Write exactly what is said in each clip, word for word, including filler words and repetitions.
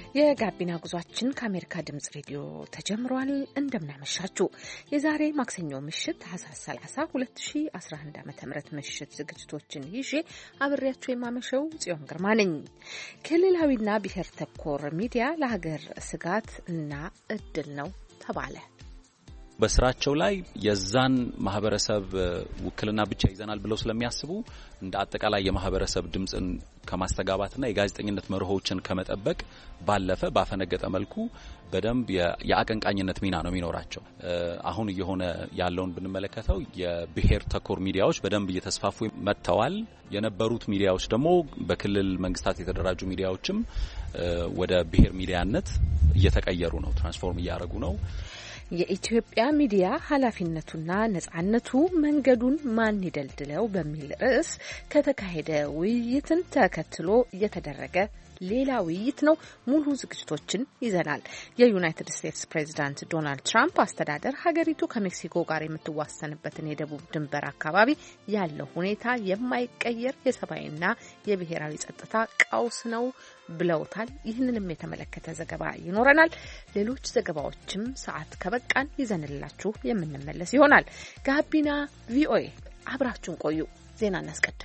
የጋቢና ጉዟችን ከአሜሪካ ድምጽ ሬዲዮ ተጀምሯል። እንደምናመሻችሁ የዛሬ ማክሰኞ ምሽት ታህሳስ ሰላሳ ሁለት ሺህ አስራ አንድ ዓመተ ምህረት ምሽት ዝግጅቶችን ይዤ አብሬያችሁ የማመሸው ጽዮን ግርማ ነኝ። ክልላዊና ብሔር ተኮር ሚዲያ ለሀገር ስጋት እና እድል ነው ተባለ። በስራቸው ላይ የዛን ማህበረሰብ ውክልና ብቻ ይዘናል ብለው ስለሚያስቡ እንደ አጠቃላይ የማህበረሰብ ድምጽን ከማስተጋባትና የጋዜጠኝነት መርሆችን ከመጠበቅ ባለፈ ባፈነገጠ መልኩ በደንብ የአቀንቃኝነት ሚና ነው የሚኖራቸው። አሁን እየሆነ ያለውን ብንመለከተው የብሔር ተኮር ሚዲያዎች በደንብ እየተስፋፉ መጥተዋል። የነበሩት ሚዲያዎች ደግሞ በክልል መንግስታት የተደራጁ ሚዲያዎችም ወደ ብሔር ሚዲያነት እየተቀየሩ ነው፣ ትራንስፎርም እያደረጉ ነው። የኢትዮጵያ ሚዲያ ኃላፊነቱና ነጻነቱ መንገዱን ማን ይደልድለው በሚል ርዕስ ከተካሄደ ውይይትን ተከትሎ የተደረገ ሌላ ውይይት ነው። ሙሉ ዝግጅቶችን ይዘናል። የዩናይትድ ስቴትስ ፕሬዚዳንት ዶናልድ ትራምፕ አስተዳደር ሀገሪቱ ከሜክሲኮ ጋር የምትዋሰንበትን የደቡብ ድንበር አካባቢ ያለው ሁኔታ የማይቀየር የሰብአዊና የብሔራዊ ጸጥታ ቀውስ ነው ብለውታል። ይህንንም የተመለከተ ዘገባ ይኖረናል። ሌሎች ዘገባዎችም ሰዓት ከበቃን ይዘንላችሁ የምንመለስ ይሆናል። ጋቢና ቪኦኤ አብራችሁን ቆዩ። ዜና እናስቀድም።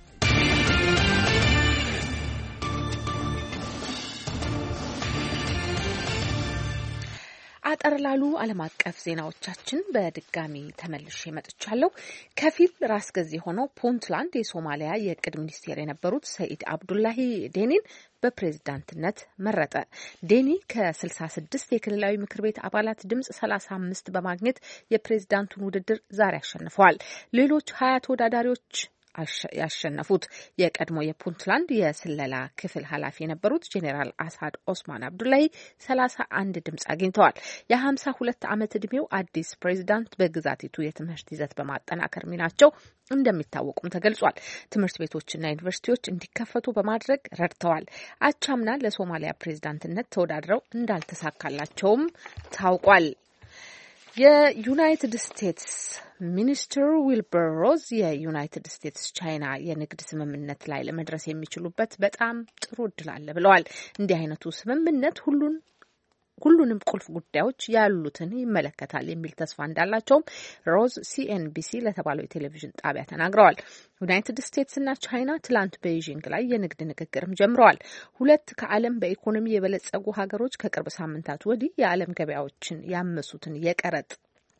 አጠር ላሉ ዓለም አቀፍ ዜናዎቻችን በድጋሚ ተመልሼ መጥቻለሁ። ከፊል ራስ ገዝ የሆነው ፑንትላንድ የሶማሊያ የእቅድ ሚኒስቴር የነበሩት ሰኢድ አብዱላሂ ዴኒን በፕሬዝዳንትነት መረጠ። ዴኒ ከስልሳ ስድስት የክልላዊ ምክር ቤት አባላት ድምጽ ሰላሳ አምስት በማግኘት የፕሬዝዳንቱን ውድድር ዛሬ አሸንፈዋል። ሌሎች ሀያ ተወዳዳሪዎች ያሸነፉት የቀድሞ የፑንትላንድ የስለላ ክፍል ኃላፊ የነበሩት ጄኔራል አሳድ ኦስማን አብዱላሂ ሰላሳ አንድ ድምጽ አግኝተዋል። የሀምሳ ሁለት ዓመት ዕድሜው አዲስ ፕሬዝዳንት በግዛቲቱ የትምህርት ይዘት በማጠናከር ሚናቸው እንደሚታወቁም ተገልጿል። ትምህርት ቤቶችና ዩኒቨርሲቲዎች እንዲከፈቱ በማድረግ ረድተዋል። አቻምና ለሶማሊያ ፕሬዝዳንትነት ተወዳድረው እንዳልተሳካላቸውም ታውቋል። የዩናይትድ ስቴትስ ሚኒስትር ዊልበር ሮዝ የዩናይትድ ስቴትስ ቻይና የንግድ ስምምነት ላይ ለመድረስ የሚችሉበት በጣም ጥሩ እድል አለ ብለዋል። እንዲህ አይነቱ ስምምነት ሁሉን ሁሉንም ቁልፍ ጉዳዮች ያሉትን ይመለከታል የሚል ተስፋ እንዳላቸውም ሮዝ ሲኤንቢሲ ለተባለው የቴሌቪዥን ጣቢያ ተናግረዋል። ዩናይትድ ስቴትስና ቻይና ትላንት ቤይጂንግ ላይ የንግድ ንግግርም ጀምረዋል። ሁለት ከዓለም በኢኮኖሚ የበለጸጉ ሀገሮች ከቅርብ ሳምንታት ወዲህ የዓለም ገበያዎችን ያመሱትን የቀረጥ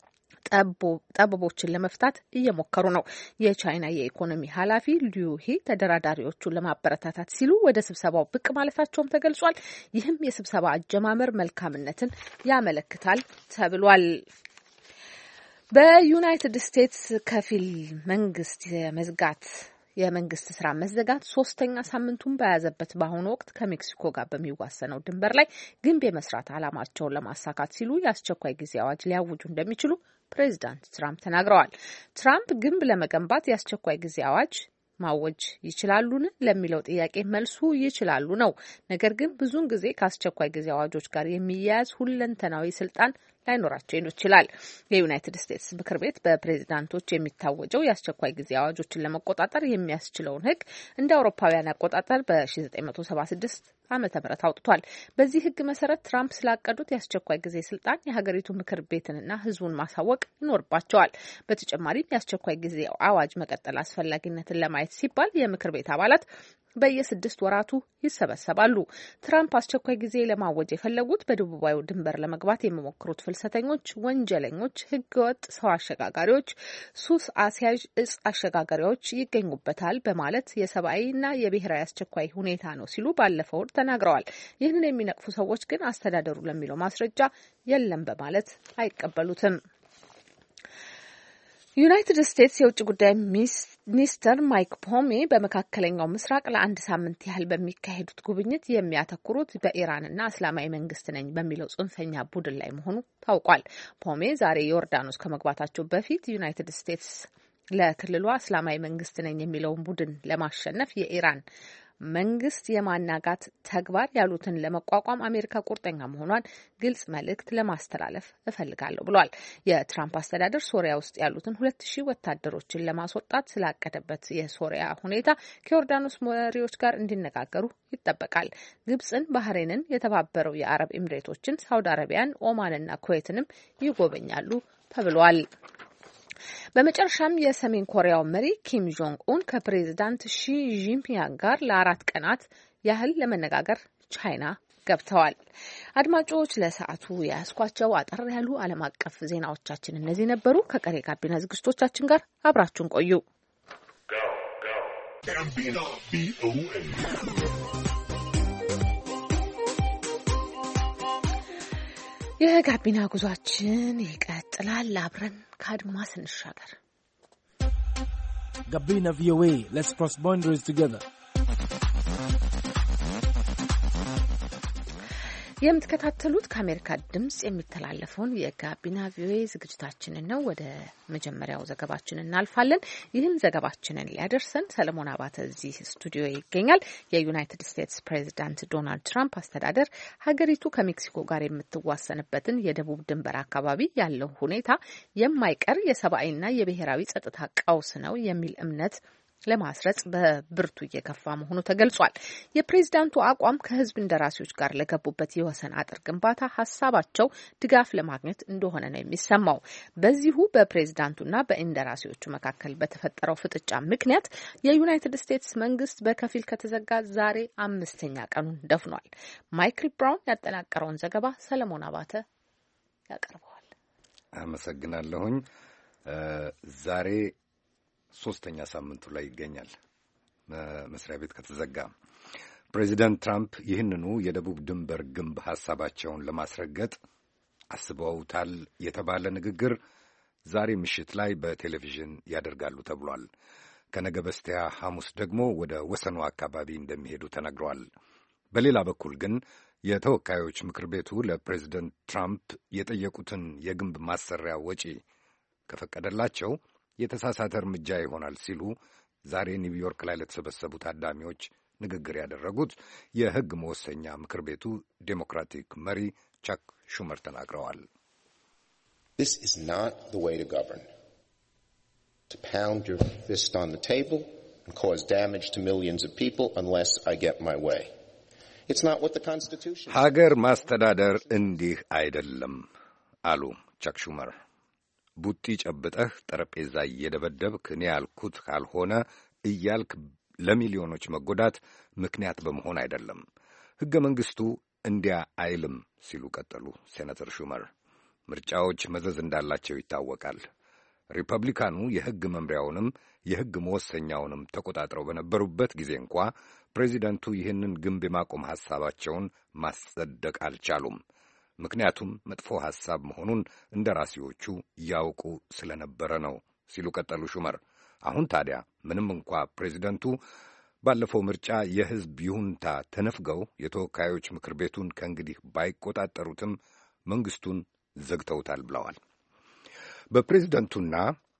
ጠበቦችን ለመፍታት እየሞከሩ ነው። የቻይና የኢኮኖሚ ኃላፊ ሊዩሂ ተደራዳሪዎቹን ለማበረታታት ሲሉ ወደ ስብሰባው ብቅ ማለታቸውም ተገልጿል። ይህም የስብሰባ አጀማመር መልካምነትን ያመለክታል ተብሏል። በዩናይትድ ስቴትስ ከፊል መንግስት የመዝጋት የመንግስት ስራ መዘጋት ሶስተኛ ሳምንቱን በያዘበት በአሁኑ ወቅት ከሜክሲኮ ጋር በሚዋሰነው ድንበር ላይ ግንብ የመስራት ዓላማቸውን ለማሳካት ሲሉ የአስቸኳይ ጊዜ አዋጅ ሊያውጁ እንደሚችሉ ፕሬዚዳንት ትራምፕ ተናግረዋል። ትራምፕ ግንብ ለመገንባት የአስቸኳይ ጊዜ አዋጅ ማወጅ ይችላሉን ለሚለው ጥያቄ መልሱ ይችላሉ ነው። ነገር ግን ብዙውን ጊዜ ከአስቸኳይ ጊዜ አዋጆች ጋር የሚያያዝ ሁለንተናዊ ስልጣን ላይኖራቸው ይችላል። የዩናይትድ ስቴትስ ምክር ቤት በፕሬዝዳንቶች የሚታወጀው የአስቸኳይ ጊዜ አዋጆችን ለመቆጣጠር የሚያስችለውን ሕግ እንደ አውሮፓውያን አቆጣጠር በ1976 መቶ ሰባ ስድስት ዓመተ ምህረት አውጥቷል። በዚህ ሕግ መሰረት ትራምፕ ስላቀዱት የአስቸኳይ ጊዜ ስልጣን የሀገሪቱ ምክር ቤትንና ሕዝቡን ማሳወቅ ይኖርባቸዋል። በተጨማሪም የአስቸኳይ ጊዜ አዋጅ መቀጠል አስፈላጊነትን ለማየት ሲባል የምክር ቤት አባላት በየስድስት ወራቱ ይሰበሰባሉ። ትራምፕ አስቸኳይ ጊዜ ለማወጅ የፈለጉት በደቡባዊ ድንበር ለመግባት የሚሞክሩት ፍልሰተኞች፣ ወንጀለኞች፣ ህገወጥ ሰው አሸጋጋሪዎች፣ ሱስ አስያዥ እጽ አሸጋጋሪዎች ይገኙበታል በማለት የሰብአዊና የብሔራዊ አስቸኳይ ሁኔታ ነው ሲሉ ባለፈው ወር ተናግረዋል። ይህንን የሚነቅፉ ሰዎች ግን አስተዳደሩ ለሚለው ማስረጃ የለም በማለት አይቀበሉትም። ዩናይትድ ስቴትስ የውጭ ጉዳይ ሚኒስትር ማይክ ፖሜ በመካከለኛው ምስራቅ ለአንድ ሳምንት ያህል በሚካሄዱት ጉብኝት የሚያተኩሩት በኢራንና እስላማዊ መንግስት ነኝ በሚለው ጽንፈኛ ቡድን ላይ መሆኑ ታውቋል። ፖሜ ዛሬ ዮርዳኖስ ከመግባታቸው በፊት ዩናይትድ ስቴትስ ለክልሏ እስላማዊ መንግስት ነኝ የሚለውን ቡድን ለማሸነፍ የኢራን መንግስት የማናጋት ተግባር ያሉትን ለመቋቋም አሜሪካ ቁርጠኛ መሆኗን ግልጽ መልእክት ለማስተላለፍ እፈልጋለሁ ብሏል። የትራምፕ አስተዳደር ሶሪያ ውስጥ ያሉትን ሁለት ሺህ ወታደሮችን ለማስወጣት ስላቀደበት የሶሪያ ሁኔታ ከዮርዳኖስ መሪዎች ጋር እንዲነጋገሩ ይጠበቃል። ግብጽን፣ ባህሬንን፣ የተባበረው የአረብ ኤሚሬቶችን፣ ሳውዲ አረቢያን፣ ኦማንና ኩዌትንም ይጎበኛሉ ተብሏል። በመጨረሻም የሰሜን ኮሪያው መሪ ኪም ጆንግ ኡን ከፕሬዚዳንት ሺ ጂንፒንግ ጋር ለአራት ቀናት ያህል ለመነጋገር ቻይና ገብተዋል። አድማጮች ለሰዓቱ የያዝኳቸው አጠር ያሉ ዓለም አቀፍ ዜናዎቻችን እነዚህ ነበሩ። ከቀሪ ጋቢና ዝግጅቶቻችን ጋር አብራችሁን ቆዩ። የጋቢና ጉዟችን ይቀጥላል። አብረን ከአድማስ እንሻገር። ጋቢና ቪኦኤ ሌትስ ክሮስ ቦንደሪስ ቱጌዘር። የምትከታተሉት ከአሜሪካ ድምጽ የሚተላለፈውን የጋቢና ቪኦኤ ዝግጅታችንን ነው። ወደ መጀመሪያው ዘገባችን እናልፋለን። ይህን ዘገባችንን ሊያደርሰን ሰለሞን አባተ እዚህ ስቱዲዮ ይገኛል። የዩናይትድ ስቴትስ ፕሬዚዳንት ዶናልድ ትራምፕ አስተዳደር ሀገሪቱ ከሜክሲኮ ጋር የምትዋሰንበትን የደቡብ ድንበር አካባቢ ያለው ሁኔታ የማይቀር የሰብአዊና የብሔራዊ ጸጥታ ቀውስ ነው የሚል እምነት ለማስረጽ በብርቱ እየገፋ መሆኑ ተገልጿል። የፕሬዝዳንቱ አቋም ከህዝብ እንደራሴዎች ጋር ለገቡበት የወሰን አጥር ግንባታ ሀሳባቸው ድጋፍ ለማግኘት እንደሆነ ነው የሚሰማው። በዚሁ በፕሬዝዳንቱና በእንደራሴዎቹ መካከል በተፈጠረው ፍጥጫ ምክንያት የዩናይትድ ስቴትስ መንግስት በከፊል ከተዘጋ ዛሬ አምስተኛ ቀኑን ደፍኗል። ማይክል ብራውን ያጠናቀረውን ዘገባ ሰለሞን አባተ ያቀርበዋል። አመሰግናለሁኝ። ዛሬ ሶስተኛ ሳምንቱ ላይ ይገኛል መስሪያ ቤት ከተዘጋ። ፕሬዚዳንት ትራምፕ ይህንኑ የደቡብ ድንበር ግንብ ሐሳባቸውን ለማስረገጥ አስበውታል የተባለ ንግግር ዛሬ ምሽት ላይ በቴሌቪዥን ያደርጋሉ ተብሏል። ከነገ በስቲያ ሐሙስ ደግሞ ወደ ወሰኑ አካባቢ እንደሚሄዱ ተነግሯል። በሌላ በኩል ግን የተወካዮች ምክር ቤቱ ለፕሬዚዳንት ትራምፕ የጠየቁትን የግንብ ማሰሪያ ወጪ ከፈቀደላቸው የተሳሳተ እርምጃ ይሆናል ሲሉ ዛሬ ኒውዮርክ ላይ ለተሰበሰቡ ታዳሚዎች ንግግር ያደረጉት የሕግ መወሰኛ ምክር ቤቱ ዴሞክራቲክ መሪ ቻክ ሹመር ተናግረዋል። This is not the way to govern. To pound your fist on the table and cause damage to millions of people unless I get my way. It's not what the Constitution. ሀገር ማስተዳደር እንዲህ አይደለም አሉ ቻክ ሹመር። ቡጢ ጨብጠህ ጠረጴዛ እየደበደብክ እኔ ያልኩት ካልሆነ እያልክ ለሚሊዮኖች መጎዳት ምክንያት በመሆን አይደለም። ሕገ መንግሥቱ እንዲያ አይልም ሲሉ ቀጠሉ ሴናተር ሹመር። ምርጫዎች መዘዝ እንዳላቸው ይታወቃል። ሪፐብሊካኑ የሕግ መምሪያውንም የሕግ መወሰኛውንም ተቆጣጥረው በነበሩበት ጊዜ እንኳ ፕሬዚደንቱ ይህንን ግንብ የማቆም ሐሳባቸውን ማጸደቅ አልቻሉም። ምክንያቱም መጥፎ ሐሳብ መሆኑን እንደራሴዎቹ ያውቁ ስለነበረ ነው ሲሉ ቀጠሉ ሹመር። አሁን ታዲያ ምንም እንኳ ፕሬዚደንቱ ባለፈው ምርጫ የሕዝብ ይሁንታ ተነፍገው የተወካዮች ምክር ቤቱን ከእንግዲህ ባይቆጣጠሩትም መንግሥቱን ዘግተውታል ብለዋል። በፕሬዚደንቱና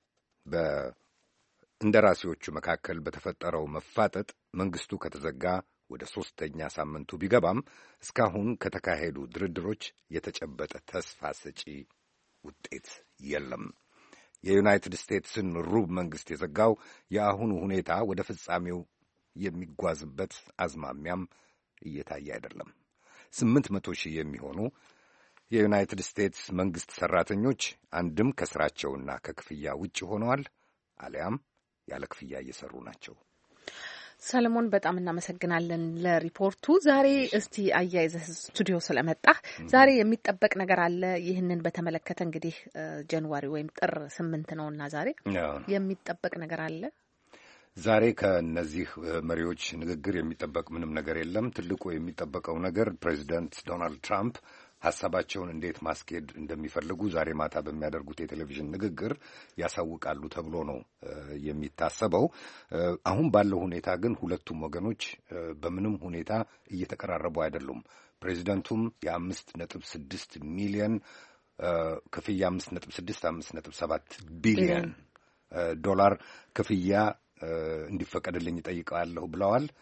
በእንደራሴዎቹ መካከል በተፈጠረው መፋጠጥ መንግሥቱ ከተዘጋ ወደ ሦስተኛ ሳምንቱ ቢገባም እስካሁን ከተካሄዱ ድርድሮች የተጨበጠ ተስፋ ሰጪ ውጤት የለም። የዩናይትድ ስቴትስን ሩብ መንግሥት የዘጋው የአሁኑ ሁኔታ ወደ ፍጻሜው የሚጓዝበት አዝማሚያም እየታየ አይደለም። ስምንት መቶ ሺህ የሚሆኑ የዩናይትድ ስቴትስ መንግሥት ሠራተኞች አንድም ከሥራቸውና ከክፍያ ውጭ ሆነዋል፣ አሊያም ያለ ክፍያ እየሠሩ ናቸው። ሰለሞን በጣም እናመሰግናለን ለሪፖርቱ። ዛሬ እስቲ አያይዘህ ስቱዲዮ ስለመጣህ ዛሬ የሚጠበቅ ነገር አለ። ይህንን በተመለከተ እንግዲህ ጃንዋሪ ወይም ጥር ስምንት ነውና ዛሬ የሚጠበቅ ነገር አለ። ዛሬ ከነዚህ መሪዎች ንግግር የሚጠበቅ ምንም ነገር የለም። ትልቁ የሚጠበቀው ነገር ፕሬዚዳንት ዶናልድ ትራምፕ ሐሳባቸውን እንዴት ማስኬድ እንደሚፈልጉ ዛሬ ማታ በሚያደርጉት የቴሌቪዥን ንግግር ያሳውቃሉ ተብሎ ነው የሚታሰበው። አሁን ባለው ሁኔታ ግን ሁለቱም ወገኖች በምንም ሁኔታ እየተቀራረቡ አይደሉም። ፕሬዚዳንቱም የአምስት ነጥብ ስድስት ሚሊዮን ክፍያ አምስት ነጥብ ስድስት አምስት ነጥብ ሰባት ቢሊዮን ዶላር ክፍያ እንዲፈቀድልኝ እጠይቃለሁ ብለዋል።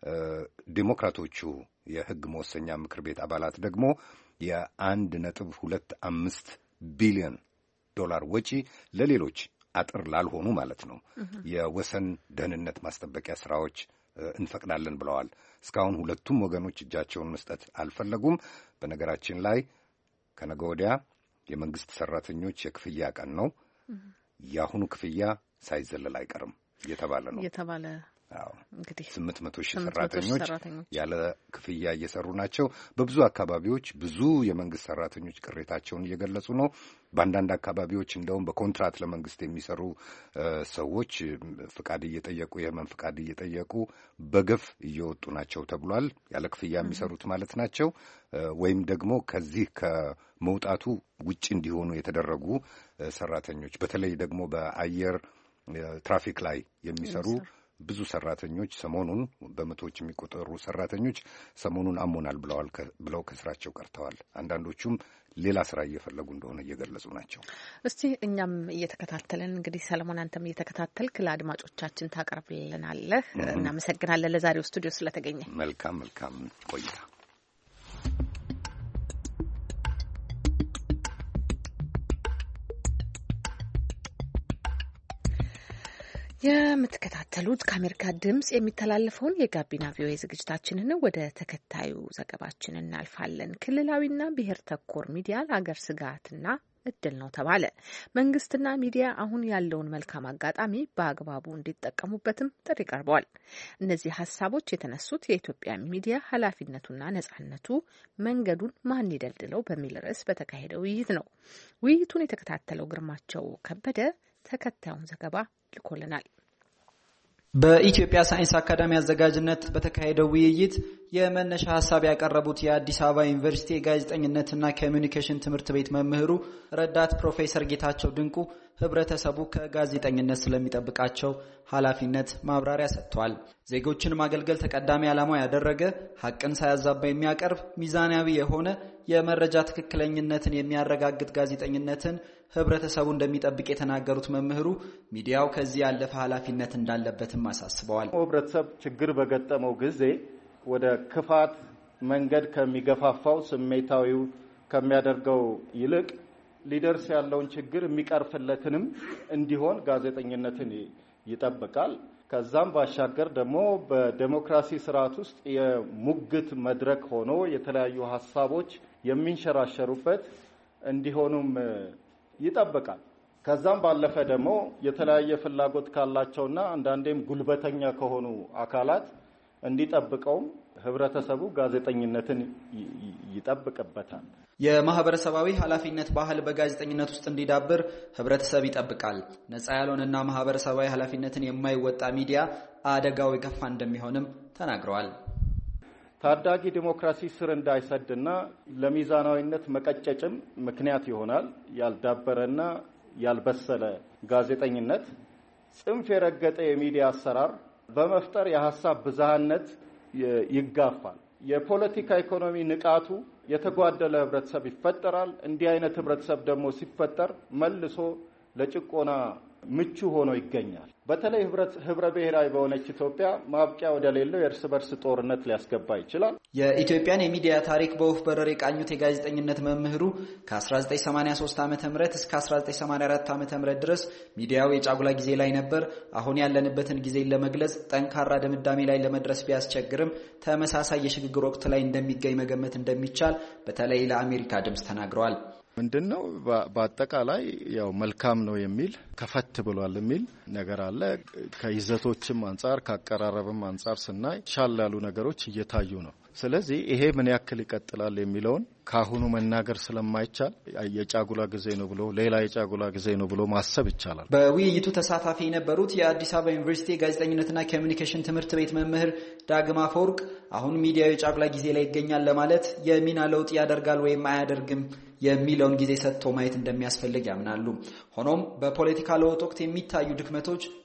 ዲሞክራቶቹ የሕግ መወሰኛ ምክር ቤት አባላት ደግሞ የአንድ ነጥብ ሁለት አምስት ቢሊዮን ዶላር ወጪ ለሌሎች አጥር ላልሆኑ ማለት ነው የወሰን ደህንነት ማስጠበቂያ ስራዎች እንፈቅዳለን ብለዋል። እስካሁን ሁለቱም ወገኖች እጃቸውን መስጠት አልፈለጉም። በነገራችን ላይ ከነገ ወዲያ የመንግስት ሰራተኞች የክፍያ ቀን ነው። የአሁኑ ክፍያ ሳይዘለል አይቀርም እየተባለ ነው እየተባለ እንግዲህ ስምንት መቶ ሺህ ሰራተኞች ያለ ክፍያ እየሰሩ ናቸው። በብዙ አካባቢዎች ብዙ የመንግስት ሰራተኞች ቅሬታቸውን እየገለጹ ነው። በአንዳንድ አካባቢዎች እንደውም በኮንትራት ለመንግስት የሚሰሩ ሰዎች ፍቃድ እየጠየቁ የህመም ፍቃድ እየጠየቁ በገፍ እየወጡ ናቸው ተብሏል። ያለ ክፍያ የሚሰሩት ማለት ናቸው። ወይም ደግሞ ከዚህ ከመውጣቱ ውጭ እንዲሆኑ የተደረጉ ሰራተኞች በተለይ ደግሞ በአየር ትራፊክ ላይ የሚሰሩ ብዙ ሰራተኞች ሰሞኑን በመቶዎች የሚቆጠሩ ሰራተኞች ሰሞኑን አሞናል ብለዋል ብለው ከስራቸው ቀርተዋል። አንዳንዶቹም ሌላ ስራ እየፈለጉ እንደሆነ እየገለጹ ናቸው። እስቲ እኛም እየተከታተልን እንግዲህ ሰለሞን አንተም እየተከታተልክ ለአድማጮቻችን ታቀርብልናለህ። እናመሰግናለን ለዛሬው ስቱዲዮ ስለተገኘ። መልካም መልካም ቆይታ። የምትከታተሉት ከአሜሪካ ድምጽ የሚተላለፈውን የጋቢና ቪኦኤ ዝግጅታችንን ወደ ተከታዩ ዘገባችን እናልፋለን። ክልላዊና ብሔር ተኮር ሚዲያ ለሀገር ስጋትና እድል ነው ተባለ። መንግስትና ሚዲያ አሁን ያለውን መልካም አጋጣሚ በአግባቡ እንዲጠቀሙበትም ጥሪ ቀርበዋል። እነዚህ ሀሳቦች የተነሱት የኢትዮጵያ ሚዲያ ኃላፊነቱና ነጻነቱ መንገዱን ማን ይደልድለው በሚል ርዕስ በተካሄደ ውይይት ነው። ውይይቱን የተከታተለው ግርማቸው ከበደ ተከታዩን ዘገባ ልኮልናል። በኢትዮጵያ ሳይንስ አካዳሚ አዘጋጅነት በተካሄደው ውይይት የመነሻ ሐሳብ ያቀረቡት የአዲስ አበባ ዩኒቨርሲቲ የጋዜጠኝነትና ኮሚኒኬሽን ትምህርት ቤት መምህሩ ረዳት ፕሮፌሰር ጌታቸው ድንቁ ህብረተሰቡ ከጋዜጠኝነት ስለሚጠብቃቸው ኃላፊነት ማብራሪያ ሰጥተዋል። ዜጎችን ማገልገል ተቀዳሚ ዓላማው ያደረገ ሐቅን ሳያዛባ የሚያቀርብ ሚዛናዊ የሆነ የመረጃ ትክክለኝነትን የሚያረጋግጥ ጋዜጠኝነትን ህብረተሰቡ እንደሚጠብቅ የተናገሩት መምህሩ ሚዲያው ከዚህ ያለፈ ኃላፊነት እንዳለበትም አሳስበዋል። ህብረተሰብ ችግር በገጠመው ጊዜ ወደ ክፋት መንገድ ከሚገፋፋው ስሜታዊው ከሚያደርገው ይልቅ ሊደርስ ያለውን ችግር የሚቀርፍለትንም እንዲሆን ጋዜጠኝነትን ይጠብቃል። ከዛም ባሻገር ደግሞ በዲሞክራሲ ስርዓት ውስጥ የሙግት መድረክ ሆኖ የተለያዩ ሐሳቦች የሚንሸራሸሩበት እንዲሆኑም ይጠብቃል። ከዛም ባለፈ ደግሞ የተለያየ ፍላጎት ካላቸውና አንዳንዴም ጉልበተኛ ከሆኑ አካላት እንዲጠብቀውም ህብረተሰቡ ጋዜጠኝነትን ይጠብቅበታል። የማህበረሰባዊ ኃላፊነት ባህል በጋዜጠኝነት ውስጥ እንዲዳብር ህብረተሰብ ይጠብቃል። ነፃ ያልሆነና ማህበረሰባዊ ኃላፊነትን የማይወጣ ሚዲያ አደጋው የከፋ እንደሚሆንም ተናግረዋል። ታዳጊ ዲሞክራሲ ስር እንዳይሰድና ለሚዛናዊነት መቀጨጭም ምክንያት ይሆናል። ያልዳበረና ያልበሰለ ጋዜጠኝነት ጽንፍ የረገጠ የሚዲያ አሰራር በመፍጠር የሐሳብ ብዝሃነት ይጋፋል። የፖለቲካ ኢኮኖሚ ንቃቱ የተጓደለ ህብረተሰብ ይፈጠራል። እንዲህ አይነት ህብረተሰብ ደግሞ ሲፈጠር መልሶ ለጭቆና ምቹ ሆኖ ይገኛል። በተለይ ህብረ ብሔራዊ በሆነች ኢትዮጵያ ማብቂያ ወደሌለው የእርስ በርስ ጦርነት ሊያስገባ ይችላል። የኢትዮጵያን የሚዲያ ታሪክ በወፍ በረር የቃኙት የጋዜጠኝነት መምህሩ ከ1983 ዓመተ ምህረት እስከ አስራ ዘጠኝ ሰማንያ አራት ዓመተ ምህረት ድረስ ሚዲያው የጫጉላ ጊዜ ላይ ነበር። አሁን ያለንበትን ጊዜ ለመግለጽ ጠንካራ ድምዳሜ ላይ ለመድረስ ቢያስቸግርም ተመሳሳይ የሽግግር ወቅት ላይ እንደሚገኝ መገመት እንደሚቻል በተለይ ለአሜሪካ ድምጽ ተናግረዋል። ምንድነው በአጠቃላይ ያው መልካም ነው የሚል ከፈት ብሏል የሚል ነገር አለ። ከይዘቶችም አንፃር ከአቀራረብም አንፃር ስናይ ሻል ያሉ ነገሮች እየታዩ ነው። ስለዚህ ይሄ ምን ያክል ይቀጥላል የሚለውን ካሁኑ መናገር ስለማይቻል የጫጉላ ጊዜ ነው ብሎ ሌላ የጫጉላ ጊዜ ነው ብሎ ማሰብ ይቻላል። በውይይቱ ተሳታፊ የነበሩት የአዲስ አበባ ዩኒቨርሲቲ ጋዜጠኝነትና ኮሚኒኬሽን ትምህርት ቤት መምህር ዳግማ ፈወርቅ አሁን ሚዲያው የጫጉላ ጊዜ ላይ ይገኛል ለማለት የሚና ለውጥ ያደርጋል ወይም አያደርግም የሚለውን ጊዜ ሰጥቶ ማየት እንደሚያስፈልግ ያምናሉ። ሆኖም በፖለቲካ ለውጥ ወቅት የሚታዩ ድክመቶች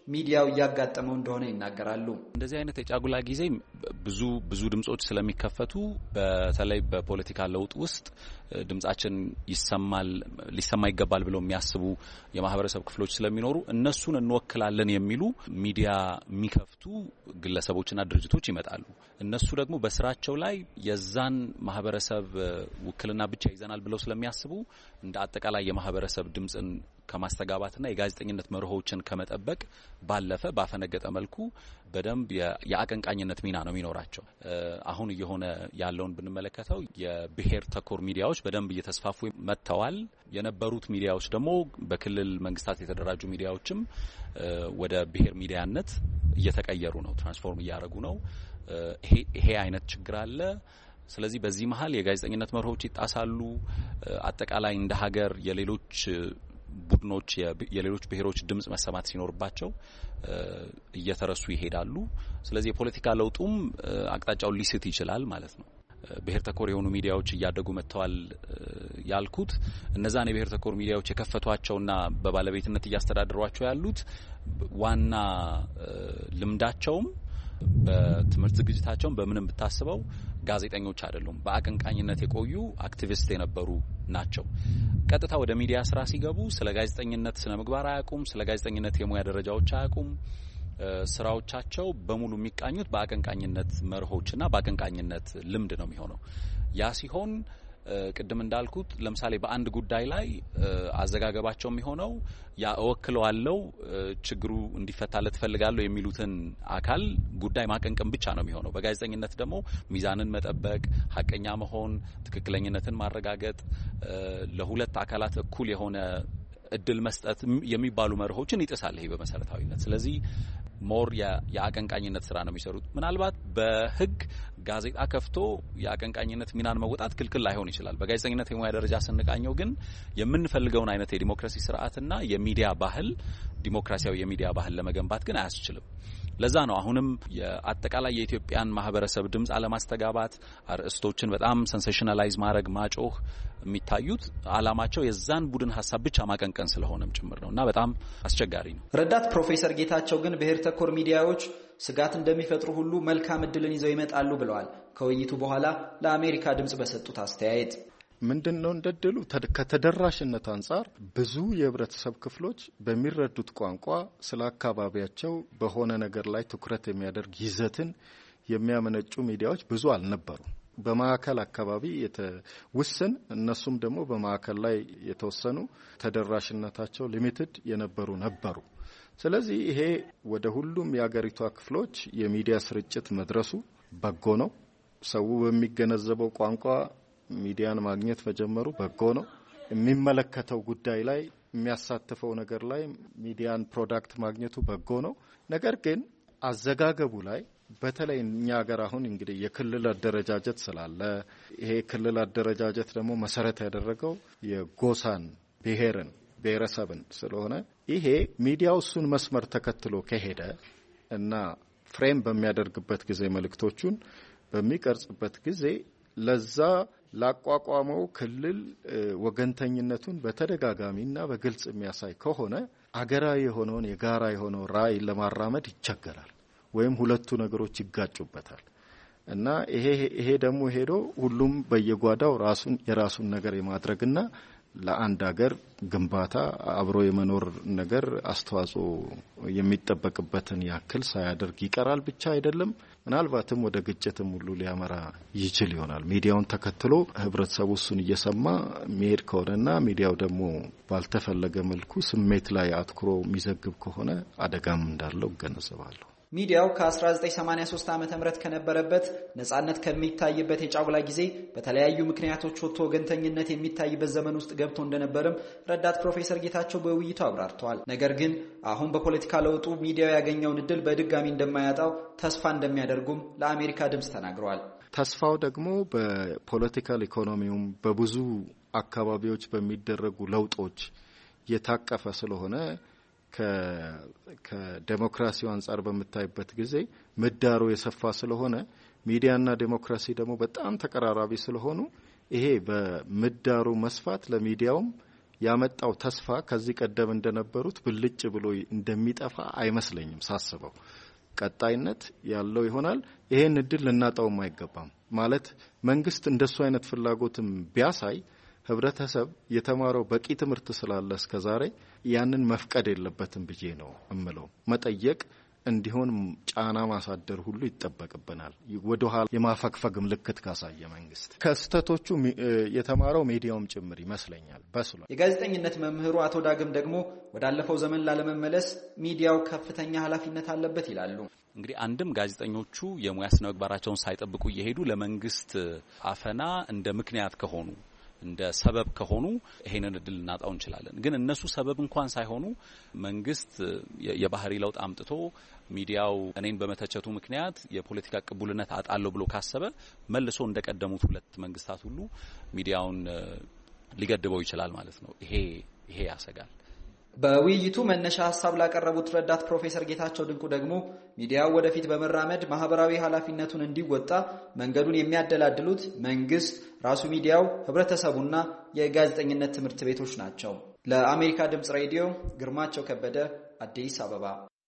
ሚዲያው ያጋጠመው እንደሆነ ይናገራሉ። እንደዚህ አይነት የጫጉላ ጊዜ ብዙ ብዙ ድምጾች ስለሚከፈቱ በተለይ በፖለቲካ ለውጥ ውስጥ ድምጻችን ይሰማል ሊሰማ ይገባል ብለው የሚያስቡ የማህበረሰብ ክፍሎች ስለሚኖሩ እነሱን እንወክላለን የሚሉ ሚዲያ የሚከፍቱ ግለሰቦችና ድርጅቶች ይመጣሉ። እነሱ ደግሞ በስራቸው ላይ የዛን ማህበረሰብ ውክልና ብቻ ይዘናል ብለው ስለሚያስቡ እንደ አጠቃላይ የማህበረሰብ ድምጽን ከማስተጋባትና የጋዜጠኝነት መርሆችን ከመጠበቅ ባለፈ ባፈነገጠ መልኩ በደንብ የአቀንቃኝነት ሚና ነው የሚኖራቸው። አሁን እየሆነ ያለውን ብንመለከተው የብሔር ተኮር ሚዲያዎች በደንብ እየተስፋፉ መጥተዋል። የነበሩት ሚዲያዎች ደግሞ በክልል መንግስታት የተደራጁ ሚዲያዎችም ወደ ብሔር ሚዲያነት እየተቀየሩ ነው፣ ትራንስፎርም እያደረጉ ነው። ይሄ ይሄ አይነት ችግር አለ። ስለዚህ በዚህ መሀል የጋዜጠኝነት መርሆች ይጣሳሉ። አጠቃላይ እንደ ሀገር የሌሎች ቡድኖች የሌሎች ብሔሮች ድምጽ መሰማት ሲኖርባቸው እየተረሱ ይሄዳሉ። ስለዚህ የፖለቲካ ለውጡም አቅጣጫውን ሊስት ይችላል ማለት ነው። ብሔር ተኮር የሆኑ ሚዲያዎች እያደጉ መጥተዋል ያልኩት እነዛን የብሔር ተኮር ሚዲያዎች የከፈቷቸውና በባለቤትነት እያስተዳደሯቸው ያሉት ዋና ልምዳቸውም በትምህርት ዝግጅታቸውን በምንም ብታስበው ጋዜጠኞች አይደሉም። በአቀንቃኝነት የቆዩ አክቲቪስት የነበሩ ናቸው። ቀጥታ ወደ ሚዲያ ስራ ሲገቡ ስለ ጋዜጠኝነት ስነ ምግባር አያውቁም፣ ስለ ጋዜጠኝነት የሙያ ደረጃዎች አያውቁም። ስራዎቻቸው በሙሉ የሚቃኙት በአቀንቃኝነት መርሆችና በአቀንቃኝነት ልምድ ነው የሚሆነው። ያ ሲሆን ቅድም እንዳልኩት ለምሳሌ በአንድ ጉዳይ ላይ አዘጋገባቸው የሚሆነው ያ እወክለዋለሁ ችግሩ እንዲፈታለት ፈልጋለሁ የሚሉትን አካል ጉዳይ ማቀንቀን ብቻ ነው የሚሆነው። በጋዜጠኝነት ደግሞ ሚዛንን መጠበቅ፣ ሐቀኛ መሆን፣ ትክክለኝነትን ማረጋገጥ፣ ለሁለት አካላት እኩል የሆነ እድል መስጠት የሚባሉ መርሆችን ይጥሳል ይሄ በመሰረታዊነት። ስለዚህ ሞር የአቀንቃኝነት ስራ ነው የሚሰሩት። ምናልባት በህግ ጋዜጣ ከፍቶ የአቀንቃኝነት ሚናን መወጣት ክልክል ላይሆን ይችላል። በጋዜጠኝነት የሙያ ደረጃ ስንቃኘው ግን የምንፈልገውን አይነት የዲሞክራሲ ስርዓትና የሚዲያ ባህል ዲሞክራሲያዊ የሚዲያ ባህል ለመገንባት ግን አያስችልም። ለዛ ነው አሁንም የአጠቃላይ የኢትዮጵያን ማህበረሰብ ድምጽ አለማስተጋባት፣ አርእስቶችን በጣም ሴንሴሽናላይዝ ማድረግ፣ ማጮህ የሚታዩት አላማቸው የዛን ቡድን ሐሳብ ብቻ ማቀንቀን ስለሆነም ጭምር ነውና በጣም አስቸጋሪ ነው። ረዳት ፕሮፌሰር ጌታቸው ግን ብሔር ተኮር ሚዲያዎች ስጋት እንደሚፈጥሩ ሁሉ መልካም እድልን ይዘው ይመጣሉ ብለዋል። ከውይይቱ በኋላ ለአሜሪካ ድምጽ በሰጡት አስተያየት ምንድነው እንደድሉ ከተደራሽነት አንጻር ብዙ የህብረተሰብ ክፍሎች በሚረዱት ቋንቋ ስለ አካባቢያቸው በሆነ ነገር ላይ ትኩረት የሚያደርግ ይዘትን የሚያመነጩ ሚዲያዎች ብዙ አልነበሩ። በማዕከል አካባቢ የተወሰኑ እነሱም ደግሞ በማዕከል ላይ የተወሰኑ ተደራሽነታቸው ሊሚትድ የነበሩ ነበሩ። ስለዚህ ይሄ ወደ ሁሉም የአገሪቷ ክፍሎች የሚዲያ ስርጭት መድረሱ በጎ ነው። ሰው በሚገነዘበው ቋንቋ ሚዲያን ማግኘት መጀመሩ በጎ ነው። የሚመለከተው ጉዳይ ላይ የሚያሳትፈው ነገር ላይ ሚዲያን ፕሮዳክት ማግኘቱ በጎ ነው። ነገር ግን አዘጋገቡ ላይ በተለይ እኛ ሀገር አሁን እንግዲህ የክልል አደረጃጀት ስላለ ይሄ ክልል አደረጃጀት ደግሞ መሰረት ያደረገው የጎሳን ብሔርን ብሔረሰብን ስለሆነ ይሄ ሚዲያው እሱን መስመር ተከትሎ ከሄደ እና ፍሬም በሚያደርግበት ጊዜ መልእክቶቹን በሚቀርጽበት ጊዜ ለዛ ላቋቋመው ክልል ወገንተኝነቱን በተደጋጋሚና በግልጽ የሚያሳይ ከሆነ አገራዊ የሆነውን የጋራ የሆነው ራዕይ ለማራመድ ይቸገራል ወይም ሁለቱ ነገሮች ይጋጩበታል እና ይሄ ይሄ ደግሞ ሄዶ ሁሉም በየጓዳው ራሱን የራሱን ነገር የማድረግና ለአንድ ሀገር ግንባታ አብሮ የመኖር ነገር አስተዋጽኦ የሚጠበቅበትን ያክል ሳያደርግ ይቀራል ብቻ አይደለም፣ ምናልባትም ወደ ግጭትም ሁሉ ሊያመራ ይችል ይሆናል። ሚዲያውን ተከትሎ ህብረተሰቡ እሱን እየሰማ የሚሄድ ከሆነና ሚዲያው ደግሞ ባልተፈለገ መልኩ ስሜት ላይ አትኩሮ የሚዘግብ ከሆነ አደጋም እንዳለው እገነዘባለሁ። ሚዲያው ከ1983 ዓመተ ምህረት ከነበረበት ነጻነት ከሚታይበት የጫጉላ ጊዜ በተለያዩ ምክንያቶች ወጥቶ ወገንተኝነት የሚታይበት ዘመን ውስጥ ገብቶ እንደነበርም ረዳት ፕሮፌሰር ጌታቸው በውይይቱ አብራርተዋል። ነገር ግን አሁን በፖለቲካ ለውጡ ሚዲያው ያገኘውን እድል በድጋሚ እንደማያጣው ተስፋ እንደሚያደርጉም ለአሜሪካ ድምጽ ተናግረዋል። ተስፋው ደግሞ በፖለቲካል ኢኮኖሚውም በብዙ አካባቢዎች በሚደረጉ ለውጦች የታቀፈ ስለሆነ ከዴሞክራሲው አንጻር በመታይበት ጊዜ ምህዳሩ የሰፋ ስለሆነ ሚዲያና ዴሞክራሲ ደግሞ በጣም ተቀራራቢ ስለሆኑ ይሄ በምህዳሩ መስፋት ለሚዲያውም ያመጣው ተስፋ ከዚህ ቀደም እንደነበሩት ብልጭ ብሎ እንደሚጠፋ አይመስለኝም ሳስበው ቀጣይነት ያለው ይሆናል ይሄን እድል ልናጣውም አይገባም ማለት መንግስት እንደሱ አይነት ፍላጎትም ቢያሳይ ህብረተሰብ የተማረው በቂ ትምህርት ስላለ እስከዛሬ ያንን መፍቀድ የለበትም ብዬ ነው እምለው መጠየቅ እንዲሆን ጫና ማሳደር ሁሉ ይተበቀበናል ወደኋላ የማፈክፈግ ምልክት ካሳየ መንግስት ከስተቶቹ የተማረው ሚዲያውም ጭምር ይመስለኛል በስሏል የጋዜጠኝነት መምህሩ አቶ ዳግም ደግሞ ወዳለፈው ዘመን ላለመመለስ ሚዲያው ከፍተኛ ኃላፊነት አለበት ይላሉ እንግዲህ አንድም ጋዜጠኞቹ የሙያ ስነ ምግባራቸውን ሳይጠብቁ እየሄዱ ለመንግስት አፈና እንደ ምክንያት ከሆኑ እንደ ሰበብ ከሆኑ ይሄንን እድል እናጣው እንችላለን ግን እነሱ ሰበብ እንኳን ሳይሆኑ መንግስት የባህሪ ለውጥ አምጥቶ ሚዲያው እኔን በመተቸቱ ምክንያት የፖለቲካ ቅቡልነት አጣለው ብሎ ካሰበ መልሶ እንደቀደሙት ሁለት መንግስታት ሁሉ ሚዲያውን ሊገድበው ይችላል ማለት ነው ይሄ ይሄ ያሰጋል በውይይቱ መነሻ ሐሳብ ላቀረቡት ረዳት ፕሮፌሰር ጌታቸው ድንቁ ደግሞ ሚዲያው ወደፊት በመራመድ ማህበራዊ ኃላፊነቱን እንዲወጣ መንገዱን የሚያደላድሉት መንግስት ራሱ ሚዲያው ህብረተሰቡና የጋዜጠኝነት ትምህርት ቤቶች ናቸው ለአሜሪካ ድምጽ ሬዲዮ ግርማቸው ከበደ አዲስ አበባ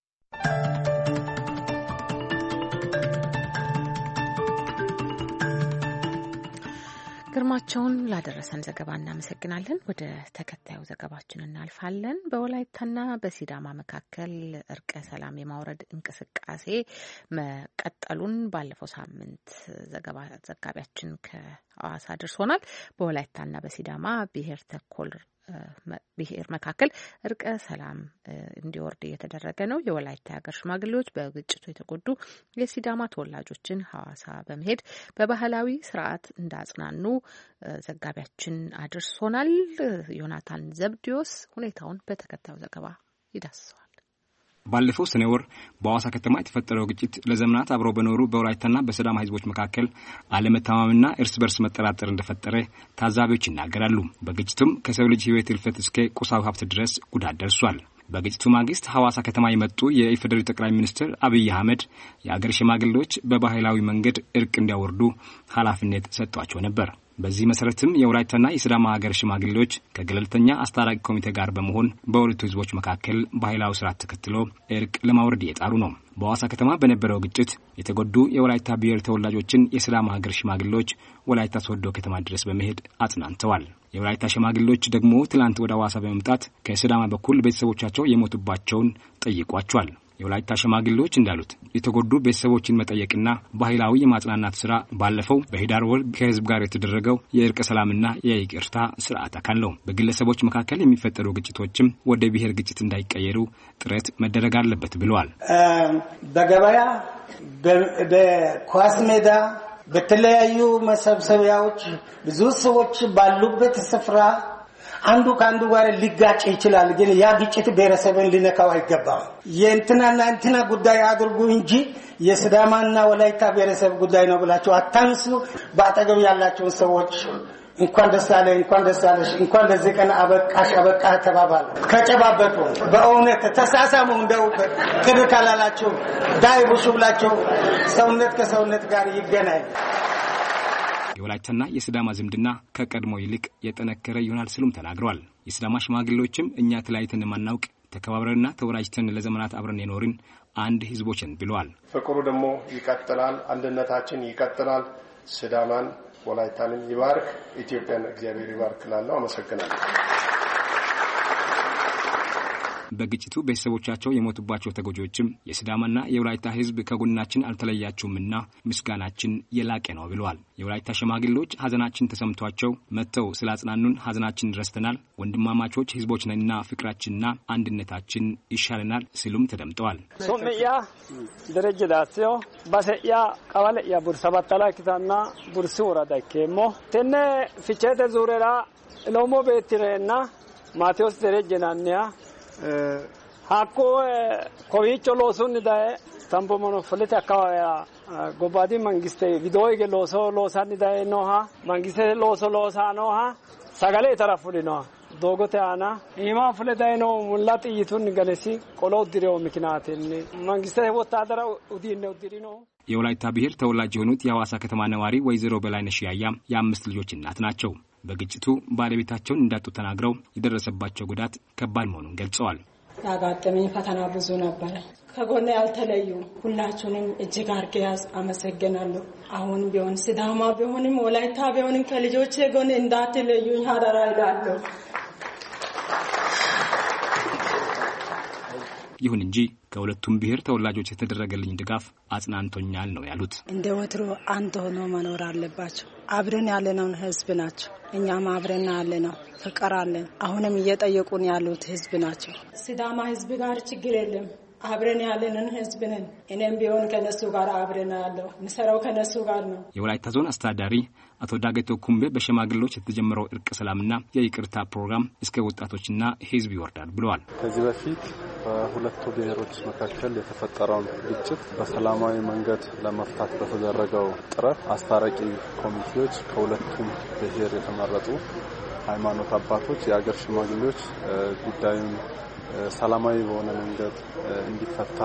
ግርማቸውን ላደረሰን ዘገባ እናመሰግናለን ወደ ተከታዩ ዘገባችን እናልፋለን በወላይታና በሲዳማ መካከል እርቀ ሰላም የማውረድ እንቅስቃሴ መቀጠሉን ባለፈው ሳምንት ዘገባ ዘጋቢያችን ከሐዋሳ ደርሶናል በወላይታና በሲዳማ ብሔር ተኮር ብሔር መካከል እርቀ ሰላም እንዲወርድ እየተደረገ ነው የወላይታ ሀገር ሽማግሌዎች በግጭቱ የተጎዱ የሲዳማ ተወላጆችን ሐዋሳ በመሄድ በባህላዊ ስርዓት እንዳጽናኑ ዘጋቢያችን አድርሶናል ዮናታን ዘብዲዮስ ሁኔታውን በተከታዩ ዘገባ ይዳስሳል ባለፈው ሰኔ ወር በሐዋሳ ከተማ የተፈጠረው ግጭት ለዘመናት አብረው በኖሩ በወላይታና በሲዳማ ህዝቦች መካከል አለመተማመንና እርስ በርስ መጠራጠር እንደፈጠረ ታዛቢዎች ይናገራሉ በግጭቱም ከሰው ልጅ ህይወት እልፈት እስከ ቁሳዊ ሀብት ድረስ ጉዳት ደርሷል በግጭቱ ማግስት ሐዋሳ ከተማ የመጡ የኢፌዴሪ ጠቅላይ ሚኒስትር አብይ አህመድ የአገር ሽማግሌዎች በባህላዊ መንገድ እርቅ እንዲያወርዱ ኃላፊነት ሰጥቷቸው ነበር በዚህ መሰረትም የወላይታና የሲዳማ ሀገር ሽማግሌዎች ከገለልተኛ አስታራቂ ኮሚቴ ጋር በመሆን በሁለቱ ህዝቦች መካከል ባህላዊ ስርዓት ተከትሎ እርቅ ለማውረድ እየጣሩ ነው በሐዋሳ ከተማ በነበረው ግጭት የተጎዱ የወላይታ ብሔር ተወላጆችን የሲዳማ ሀገር ሽማግሌዎች ወላይታ ሶዶ ከተማ ድረስ በመሄድ አጽናንተዋል የወላይታ ሽማግሌዎች ደግሞ ትላንት ወደ ሐዋሳ በመምጣት ከሲዳማ በኩል ቤተሰቦቻቸው የሞቱባቸውን ጠይቋቸዋል የወላይታ ሽማግሌዎች እንዳሉት የተጎዱ ቤተሰቦችን መጠየቅና ባህላዊ የማጽናናት ስራ ባለፈው በህዳር ወር ከህዝብ ጋር የተደረገው የእርቀ ሰላምና የይቅርታ ስርዓት አካል ነው በግለሰቦች መካከል የሚፈጠሩ ግጭቶችም ወደ ብሔር ግጭት እንዳይቀየሩ ጥረት መደረግ አለበት ብለዋል በገበያ በኳስ ሜዳ በተለያዩ መሰብሰቢያዎች ብዙ ሰዎች ባሉበት ስፍራ አንዱ ካንዱ ጋር ሊጋጭ ይችላል ግን ያ ግጭት ብሔረሰብን ሊነካው አይገባም የእንትናና እንትና ጉዳይ አድርጉ እንጂ የሲዳማና ወላይታ ብሔረሰብ ጉዳይ ነው ብላችሁ አታንሱ ባጠገብ ያላችሁ ሰዎች እንኳን ደስ አለ እንኳን ደስ አለሽ እንኳን ለዚህ ቀን አበቃሽ አበቃ ተባባሉ ከጨባበጡ በእውነት ተሳሳሙ እንደው ከደካላላችሁ ዳይ ብሹብላችሁ ሰውነት ከሰውነት ጋር ይገናኝ የወላይታና የሲዳማ ዝምድና ከቀድሞ ይልቅ የጠነከረ ይሆናል ሲሉም ተናግረዋል የሲዳማ ሽማግሌዎችም እኛ ተለያይተን ማናውቅ ተከባብረንና ተወራጅተን ለዘመናት አብረን የኖርን አንድ ህዝቦችን ብለዋል ፍቅሩ ደግሞ ይቀጥላል አንድነታችን ይቀጥላል ሲዳማን ወላይታንን ይባርክ ኢትዮጵያን እግዚአብሔር ይባርክ ላለው አመሰግናለሁ በግጭቱ ቤተሰቦቻቸው የሞቱባቸው ተጎጂዎችም የሲዳማና የወላይታ ህዝብ ከጎናችን አልተለያችሁምና ምስጋናችን የላቀ ነው ብለዋል የወላይታ ሽማግሌዎች ሀዘናችን ተሰምቷቸው መተው ስላጽናኑን ሀዘናችን ረስተናል ወንድማማቾች ህዝቦች ነንና ፍቅራችንና አንድነታችን ይሻለናል ሲሉም ተደምጠዋል ሶምያ ደረጀዳቸው ባሰያ ቀበሌያ ቡርሰባታላ ኪታና ቡርሲ ወረዳ ከሞ ተነ ፍቼተ ዙሬራ ሎሞ ቤትሬና ማቴዎስ ደረጀናንያ hakko kowicho loosunni dae tambomono fulete akkawa gobbaadi mangiste vidooyge looso loosanni dae nooha mangiste looso loosanoha sagale tarafulinoha doogote aana iima fule dae no mulla xiyyitunni galesi qolo uddirewo miknaatinni mangiste wotaadara udiinne uddirino የወላይታ ብሔር ተወላጅ የሆኑት የሐዋሳ ከተማ ነዋሪ ወይዘሮ በላይነሽ ያያ የአምስት ልጆች እናት ናቸው በግጭቱ ባለቤታቸውን እንዳጡ ተናግረው የደረሰባቸው ጉዳት ከባድ መሆኑን ገልጸዋል። ያጋጠመኝ ፈተና ብዙ ነበር። ከጎኔ ያልተለዩ ሁላችሁንም እጅግ አድርጌ አመሰግናለሁ። አሁን ቢሆን ሲዳማ ቢሆንም ወላይታ ቢሆንም ከልጆቼ ጎን እንዳትለዩኝ አደራ እላለሁ። ይሁን እንጂ ከሁለቱም ብሔር ተወላጆች የተደረገልኝ ድጋፍ አጽናንቶኛል ነው ያሉት። እንደ ወትሮ አንድ ሆኖ መኖር አለባቸው። አብረን ያለነው ህዝብ ናቸው። እኛም አብረን ያለነው ፍቅር አለን። አሁንም እየጠየቁን ያሉት ህዝብ ናቸው። ሲዳማ ህዝብ ጋር ችግር የለም። አብረን ያለንን ህዝብ ነን። እኔም ቢሆን ከነሱ ጋር አብረን ያለው ምሰራው ከነሱ ጋር ነው። የወላይታ ዞን አስተዳዳሪ አቶ ዳገቶ ኩምቤ በሽማግሌዎች የተጀመረው እርቅ ሰላምና የይቅርታ ፕሮግራም እስከ ወጣቶችና ህዝብ ይወርዳል ብለዋል። ከዚህ በፊት በሁለቱ ብሔሮች መካከል የተፈጠረውን ግጭት በሰላማዊ መንገድ ለመፍታት በተደረገው ጥረት አስታራቂ ኮሚቴዎች ከሁለቱም ብሔር የተመረጡ ሃይማኖት አባቶች፣ የአገር ሽማግሌዎች ጉዳዩን ሰላማዊ በሆነ መንገድ እንዲፈታ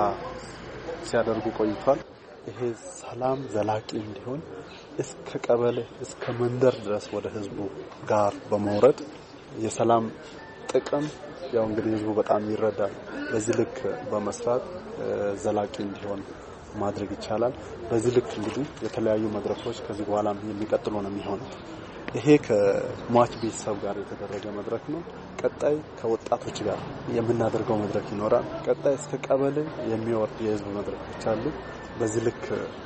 ሲያደርጉ ቆይቷል። ይሄ ሰላም ዘላቂ እንዲሆን እስከ ቀበሌ እስከ መንደር ድረስ ወደ ህዝቡ ጋር በመውረድ የሰላም ጥቅም ያው እንግዲህ ህዝቡ በጣም ይረዳል። በዚህ ልክ በመስራት ዘላቂ እንዲሆን ማድረግ ይቻላል። በዚህ ልክ እንግዲህ የተለያዩ መድረኮች ከዚህ በኋላ የሚቀጥሉ ነው የሚሆነው። ይሄ ከሟች ቤተሰብ ጋር የተደረገ መድረክ ነው። ቀጣይ ከወጣቶች ጋር የምናደርገው መድረክ ይኖራል። ቀጣይ እስከ ቀበሌ የሚወርድ የህዝብ መድረኮች አሉ። በዚህ ልክ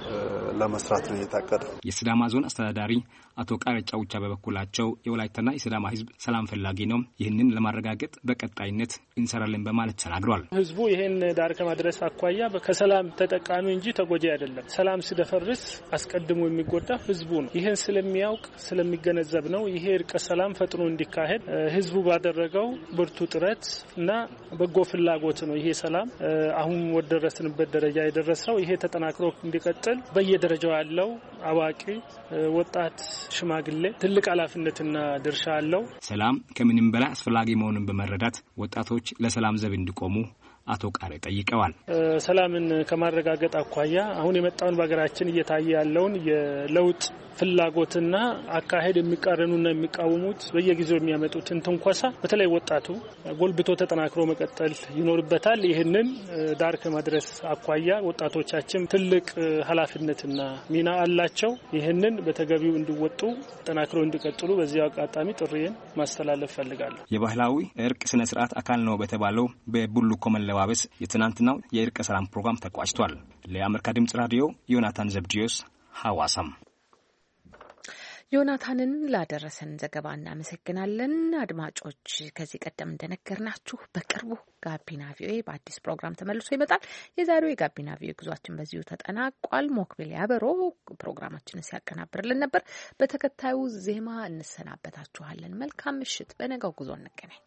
ለመስራት ነው የታቀደው። የሲዳማ ዞን አስተዳዳሪ አቶ ቃረጫ ውቻ በበኩላቸው የወላይታና የሲዳማ ህዝብ ሰላም ፈላጊ ነው፣ ይህንን ለማረጋገጥ በቀጣይነት እንሰራለን በማለት ተናግሯል። ህዝቡ ይሄን ዳር ከማድረስ አኳያ ከሰላም ተጠቃሚ እንጂ ተጎጂ አይደለም። ሰላም ሲደፈርስ አስቀድሞ የሚጎዳ ህዝቡ ነው። ይሄን ስለሚያውቅ ስለሚገነዘብ ነው ይሄ እርቀ ሰላም ፈጥኖ እንዲካሄድ ህዝቡ ባደረገው ብርቱ ጥረት እና በጎ ፍላጎት ነው ይሄ ሰላም አሁን ወደረስንበት ደረጃ የደረሰው። ይሄ ተጠናክሮ እንዲቀጥል በየደረጃው ያለው አዋቂ፣ ወጣት፣ ሽማግሌ ትልቅ ኃላፊነትና ድርሻ አለው። ሰላም ከምንም በላይ አስፈላጊ መሆኑን በመረዳት ወጣቶች ለሰላም ዘብ እንዲቆሙ አቶ ቃሬ ጠይቀዋል። ሰላምን ከማረጋገጥ አኳያ አሁን የመጣውን በሀገራችን እየታየ ያለውን የለውጥ ፍላጎትና አካሄድ የሚቃረኑና የሚቃወሙት በየጊዜው የሚያመጡትን ትንኮሳ በተለይ ወጣቱ ጎልብቶ ተጠናክሮ መቀጠል ይኖርበታል። ይህንን ዳር ከማድረስ አኳያ ወጣቶቻችን ትልቅ ኃላፊነትና ሚና አላቸው። ይህንን በተገቢው እንዲወጡ ተጠናክሮ እንዲቀጥሉ በዚህ አጋጣሚ ጥሪዬን ማስተላለፍ ፈልጋለሁ። የባህላዊ እርቅ ስነ ስርዓት አካል ነው በተባለው በቡሉኮ መለባበስ የትናንትናው የእርቅ ሰላም ፕሮግራም ተቋጭቷል። ለአሜሪካ ድምጽ ራዲዮ ዮናታን ዘብዲዮስ ሐዋሳም። ዮናታንን ላደረሰን ዘገባ እናመሰግናለን። አድማጮች ከዚህ ቀደም እንደነገርናችሁ በቅርቡ ጋቢና ቪኦኤ በአዲስ ፕሮግራም ተመልሶ ይመጣል። የዛሬው የጋቢና ቪኦኤ ጉዟችን በዚሁ ተጠናቋል። ሞክቢል ያበሮ ፕሮግራማችንን ሲያቀናብርልን ነበር። በተከታዩ ዜማ እንሰናበታችኋለን። መልካም ምሽት። በነገው ጉዞ እንገናኝ።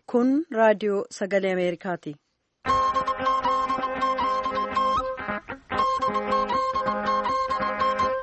Kun raadiyoo sagalee Ameerikaati.